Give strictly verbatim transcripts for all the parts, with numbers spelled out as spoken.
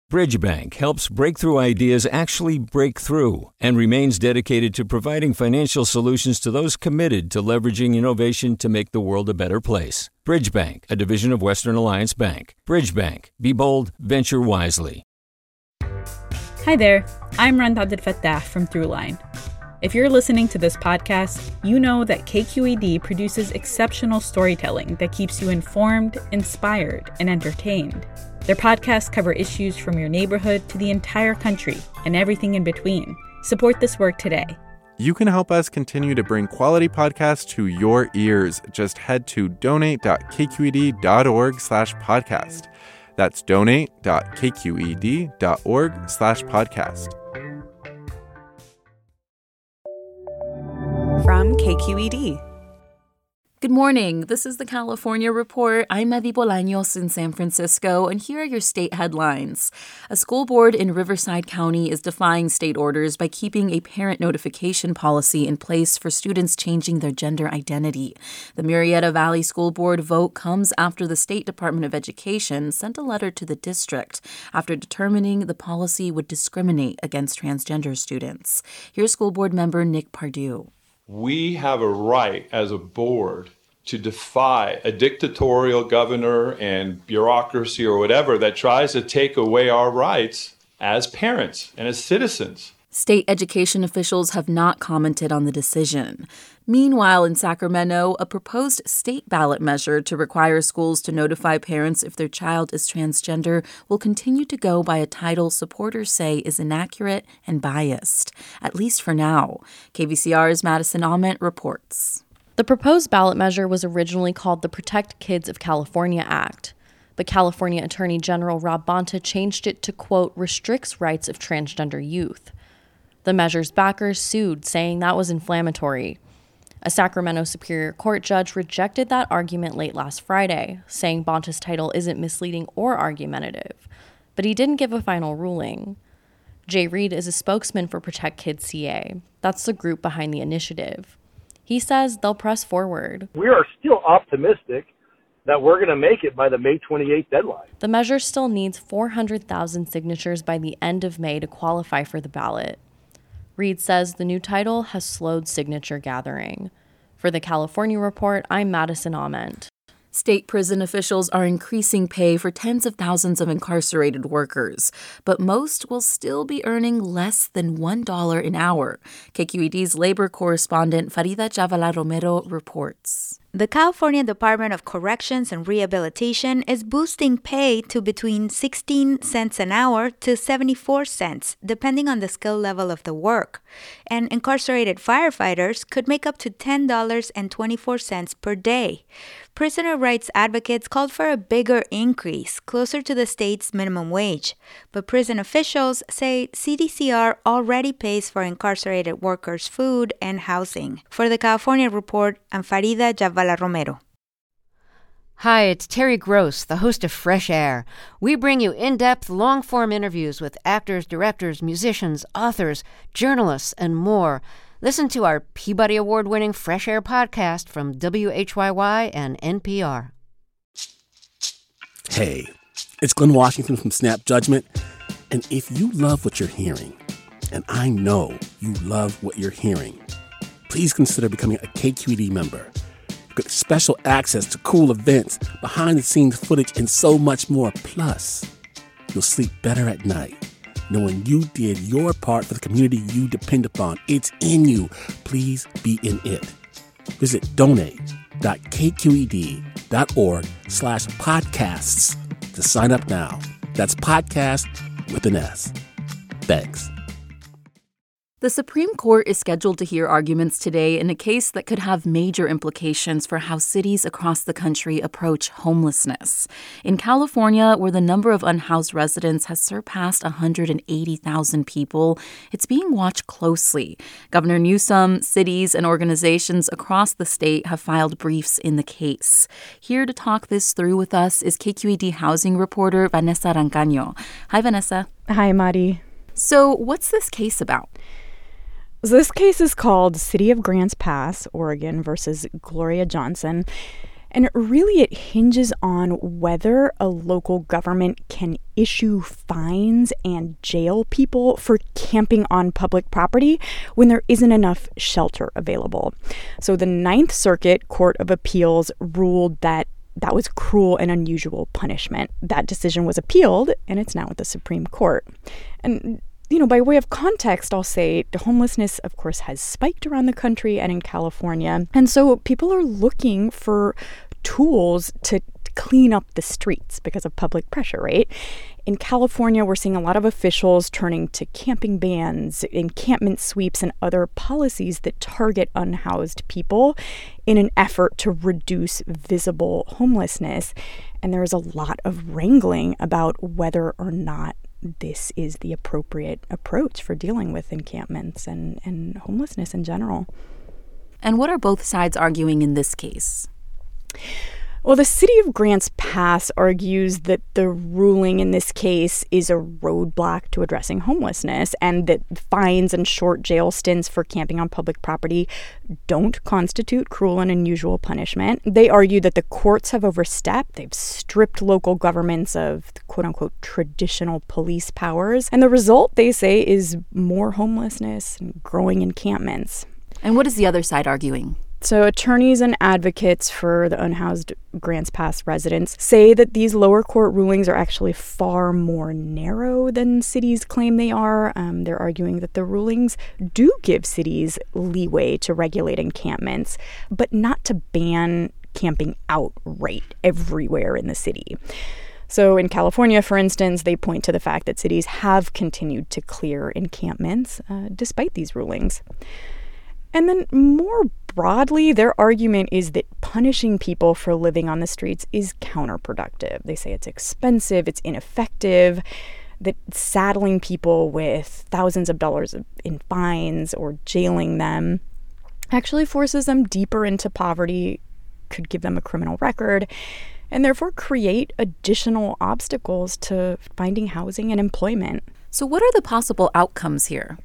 Bridgebank helps breakthrough ideas actually break through and remains dedicated to providing financial solutions to those committed to leveraging innovation to make the world a better place. Bridgebank, a division of Western Alliance Bank. Bridgebank. Be bold, venture wisely. Hi there, I'm Randa Abdel Fattah from Throughline. If you're listening to this podcast, you know that K Q E D produces exceptional storytelling that keeps you informed, inspired, and entertained. Their podcasts cover issues from your neighborhood to the entire country and everything in between. Support this work today. You can help us continue to bring quality podcasts to your ears. Just head to donate.kqed.org slash podcast. That's donate.kqed.org slash podcast. From K Q E D. Good morning. This is the California Report. I'm Evi Bolaños in San Francisco, and here are your state headlines. A school board in Riverside County is defying state orders by keeping a parent notification policy in place for students changing their gender identity. The Murrieta Valley School Board vote comes after the State Department of Education sent a letter to the district after determining the policy would discriminate against transgender students. Here's school board member Nick Pardue. We have a right as a board to defy a dictatorial governor and bureaucracy or whatever that tries to take away our rights as parents and as citizens. State education officials have not commented on the decision. Meanwhile, in Sacramento, a proposed state ballot measure to require schools to notify parents if their child is transgender will continue to go by a title supporters say is inaccurate and biased, at least for now. K V C R's Madison Ament reports. The proposed ballot measure was originally called the Protect Kids of California Act, but California Attorney General Rob Bonta changed it to, quote, restricts rights of transgender youth. The measure's backers sued, saying that was inflammatory. A Sacramento Superior Court judge rejected that argument late last Friday, saying Bonta's title isn't misleading or argumentative, but he didn't give a final ruling. Jay Reed is a spokesman for Protect Kids C A. That's the group behind the initiative. He says they'll press forward. We are still optimistic that we're going to make it by the May twenty-eighth deadline. The measure still needs four hundred thousand signatures by the end of May to qualify for the ballot. Reed says the new title has slowed signature gathering. For the California Report, I'm Madison Ament. State prison officials are increasing pay for tens of thousands of incarcerated workers, but most will still be earning less than one dollar an hour. K Q E D's labor correspondent Farida Chavala Romero reports. The California Department of Corrections and Rehabilitation is boosting pay to between sixteen cents an hour to seventy-four cents, depending on the skill level of the work. And incarcerated firefighters could make up to ten dollars and twenty-four cents per day. Prisoner rights advocates called for a bigger increase, closer to the state's minimum wage. But prison officials say C D C R already pays for incarcerated workers' food and housing. For the California Report, I'm Farida Chavala Romero. Hi, it's Terry Gross, the host of Fresh Air. We bring you in-depth, long-form interviews with actors, directors, musicians, authors, journalists, and more. Listen to our Peabody Award-winning Fresh Air podcast from W H Y Y and N P R. Hey, it's Glenn Washington from Snap Judgment. And if you love what you're hearing, and I know you love what you're hearing, please consider becoming a K Q E D member. Get special access to cool events, behind-the-scenes footage, and so much more. Plus, you'll sleep better at night knowing you did your part for the community you depend upon. It's in you. Please be in it. Visit donate.kqed.org slash podcasts to sign up now. That's podcast with an S. Thanks. The Supreme Court is scheduled to hear arguments today in a case that could have major implications for how cities across the country approach homelessness. In California, where the number of unhoused residents has surpassed one hundred eighty thousand people, it's being watched closely. Governor Newsom, cities, and organizations across the state have filed briefs in the case. Here to talk this through with us is K Q E D housing reporter Vanessa Rancaño. Hi, Vanessa. Hi, Mari. So what's this case about? This case is called City of Grants Pass, Oregon versus Gloria Johnson. And really, it hinges on whether a local government can issue fines and jail people for camping on public property when there isn't enough shelter available. So the Ninth Circuit Court of Appeals ruled that that was cruel and unusual punishment. That decision was appealed, and it's now at the Supreme Court. And you know, by way of context, I'll say the homelessness, of course, has spiked around the country and in California. And so people are looking for tools to clean up the streets because of public pressure, right? In California, we're seeing a lot of officials turning to camping bans, encampment sweeps, and other policies that target unhoused people in an effort to reduce visible homelessness. And there is a lot of wrangling about whether or not this is the appropriate approach for dealing with encampments and, and homelessness in general. And what are both sides arguing in this case? Well, the city of Grants Pass argues that the ruling in this case is a roadblock to addressing homelessness and that fines and short jail stints for camping on public property don't constitute cruel and unusual punishment. They argue that the courts have overstepped. They've stripped local governments of quote-unquote traditional police powers. And the result, they say, is more homelessness and growing encampments. And what is the other side arguing? So attorneys and advocates for the unhoused Grants Pass residents say that these lower court rulings are actually far more narrow than cities claim they are. Um, they're arguing that the rulings do give cities leeway to regulate encampments, but not to ban camping outright everywhere in the city. So in California, for instance, they point to the fact that cities have continued to clear encampments uh, despite these rulings. And then more broadly, their argument is that punishing people for living on the streets is counterproductive. They say it's expensive, it's ineffective, that saddling people with thousands of dollars in fines or jailing them actually forces them deeper into poverty, could give them a criminal record, and therefore create additional obstacles to finding housing and employment. So what are the possible outcomes here?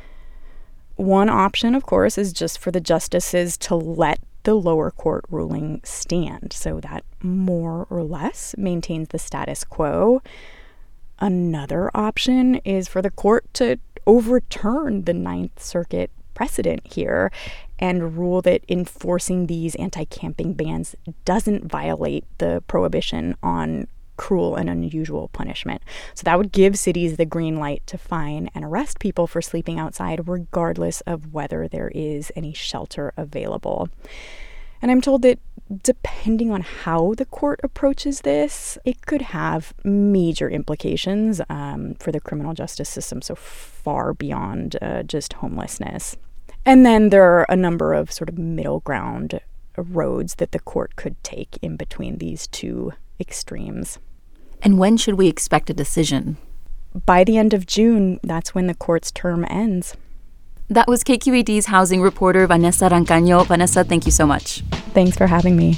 One option, of course, is just for the justices to let the lower court ruling stand, so that more or less maintains the status quo. Another option is for the court to overturn the Ninth Circuit precedent here and rule that enforcing these anti-camping bans doesn't violate the prohibition on cruel and unusual punishment. So that would give cities the green light to fine and arrest people for sleeping outside, regardless of whether there is any shelter available. And I'm told that depending on how the court approaches this, it could have major implications um, for the criminal justice system, so far beyond uh, just homelessness. And then there are a number of sort of middle ground roads that the court could take in between these two extremes. And when should we expect a decision? By the end of June, that's when the court's term ends. That was K Q E D's housing reporter, Vanessa Rancaño. Vanessa, thank you so much. Thanks for having me.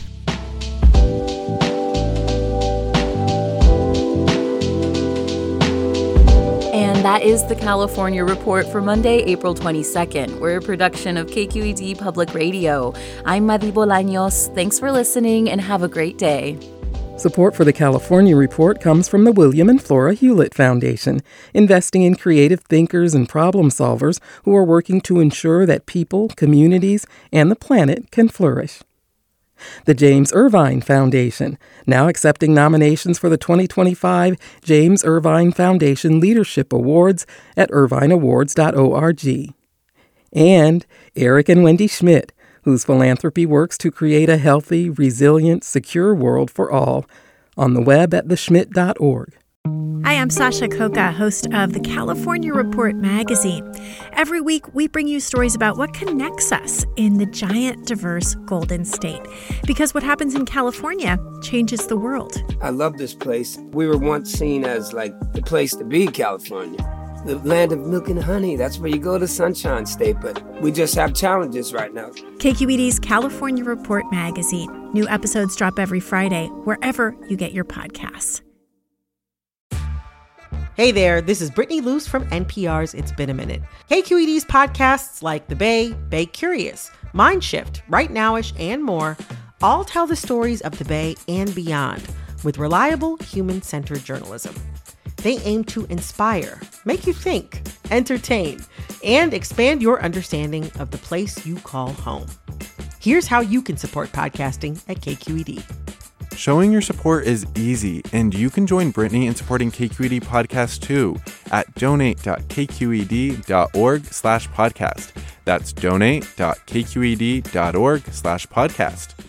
And that is the California Report for Monday, April twenty-second. We're a production of K Q E D Public Radio. I'm Madi Bolaños. Thanks for listening and have a great day. Support for the California Report comes from the William and Flora Hewlett Foundation, investing in creative thinkers and problem solvers who are working to ensure that people, communities, and the planet can flourish. The James Irvine Foundation, now accepting nominations for the twenty twenty-five James Irvine Foundation Leadership Awards at irvine awards dot org. And Eric and Wendy Schmidt, whose philanthropy works to create a healthy, resilient, secure world for all, on the web at the schmidt dot org. Hi, I'm Sasha Khokha, host of the California Report magazine. Every week, we bring you stories about what connects us in the giant, diverse Golden State. Because what happens in California changes the world. I love this place. We were once seen as like the place to be, California. The land of milk and honey. That's where you go to Sunshine State, but we just have challenges right now. K Q E D's California Report magazine. New episodes drop every Friday, wherever you get your podcasts. Hey there, this is Brittany Luce from N P R's It's Been a Minute. K Q E D's podcasts like The Bay, Bay Curious, Mind Shift, Right Nowish, and more all tell the stories of the Bay and beyond with reliable, human-centered journalism. They aim to inspire, make you think, entertain, and expand your understanding of the place you call home. Here's how you can support podcasting at K Q E D. Showing your support is easy, and you can join Brittany in supporting K Q E D Podcast too at donate.kqed.org slash podcast. That's donate.kqed.org slash podcast.